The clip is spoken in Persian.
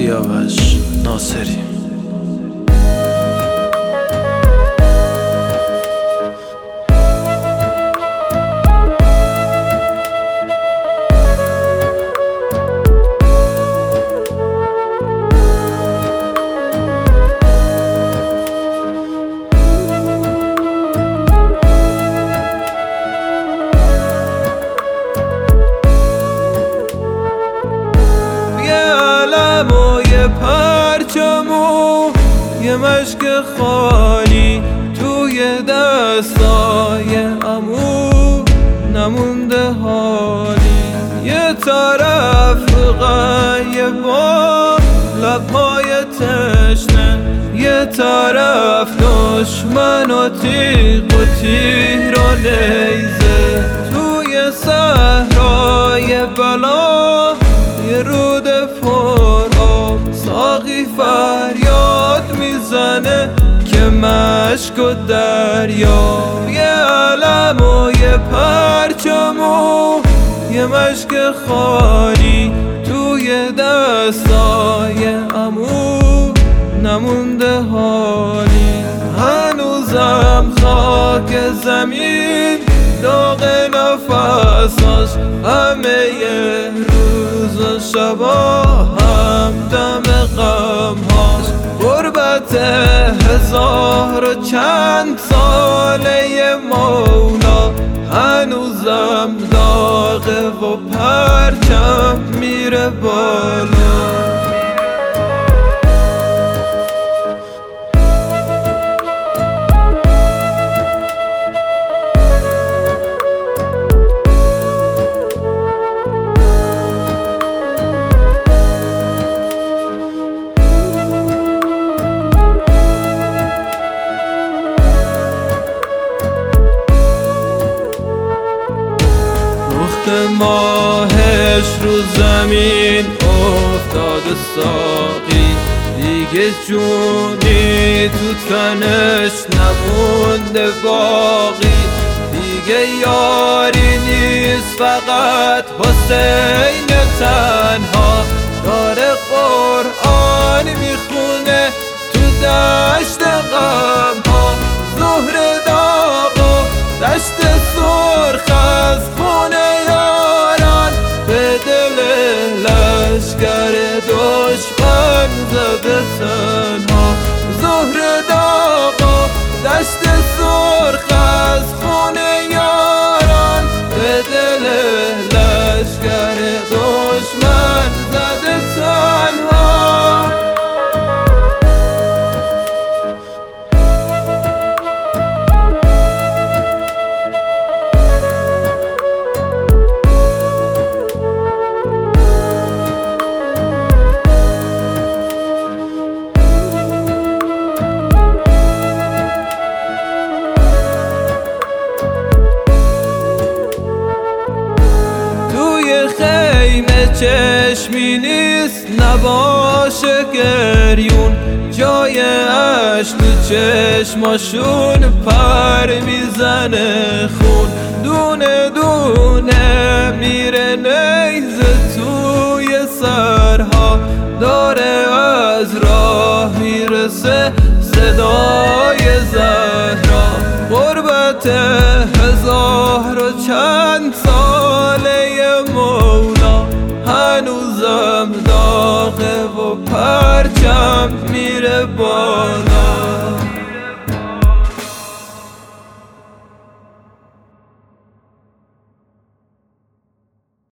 سیاوش ناصری. پرچمو یه مشک خالی توی دستای عمو نمونده حالی، یه طرف غیبا لبهای تشنه، یه طرف دشمن و تیغ و تیر و نیزه، توی صحرای بلا یه رود پر ساقی فریاد میزنه که مشک و دریا، یه علم و یه پرچم و یه مشک خالی توی دستای عمو نمونده حالی، هنوزم خاک زمین داغ نفساش، همه روز و شبا همدم غمهاش، غربت 1000 و چند ساله مولا هنوزم داغه و پرچم میره بالا. ماهش رو زمین افتاده ساقی، دیگه جونی تو تنش نمونده باقی، دیگه یاری نیست فقط حسین تنها، داره قرآن میخونه تو دشت غمها، ظهر داغ و دشت سرخ از خونه به دل لشکر دشمن زده تنها، ظهر داغ و دشت سرخ از خونه یاران به دل لشکر دشمن زده تنها. خیمه چشمی نیست نباشه گریون، جای عشق تو چشماشون پر میزنه خون، دونه دونه میره نیزه توی سرها، داره از راه میرسه صدای زهرا، غربت 1000 و چند ساله مولا هنوزم داغه و پرچم میره بالا.